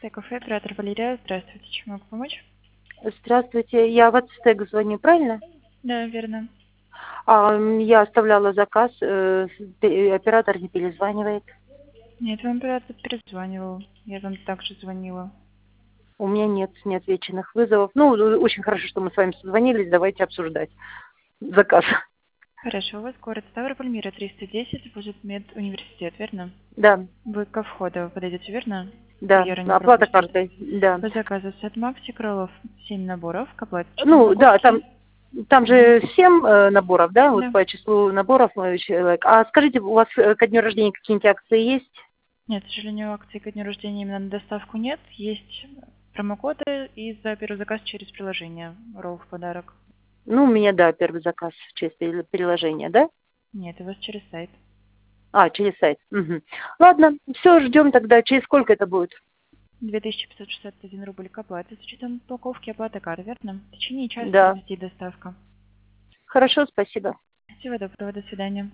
кафе, оператор Валерия. Здравствуйте, чем могу помочь? Здравствуйте, я в Ацтек звоню, правильно? Да, верно. Я оставляла заказ, оператор не перезванивает. Нет, вам оператор перезванивал. Я вам также звонила. У меня нет неотвеченных вызовов. Ну, очень хорошо, что мы с вами созвонились, давайте обсуждать заказ. Хорошо, у вас город Ставрополь, Мира 310, будет медуниверситет, верно? Да, Вы ко входу подойдете, верно? да, Курьера не оплата пропустит. картой, да. По заказу сет Макси Кролов 7 наборов, к оплаточной Ну, да, упаковке. там Мгм. же 7 наборов, да, вот Да. по числу наборов человек. А скажите, у вас ко дню рождения какие-нибудь акции есть? Нет, к сожалению, акции ко дню рождения именно на доставку нет. Есть промокоды и за первый заказ через приложение. Ролл в подарок. Ну, у меня, да, первый заказ в честь приложения, да? Нет, у вас через сайт. Через сайт. Мгм. Ладно, все, ждем тогда. Через сколько это будет? 2561 рубль к оплате с учетом упаковки оплаты карты, верно? В течение часа Да. будет идти доставка. Хорошо, спасибо. Всего доброго, до свидания.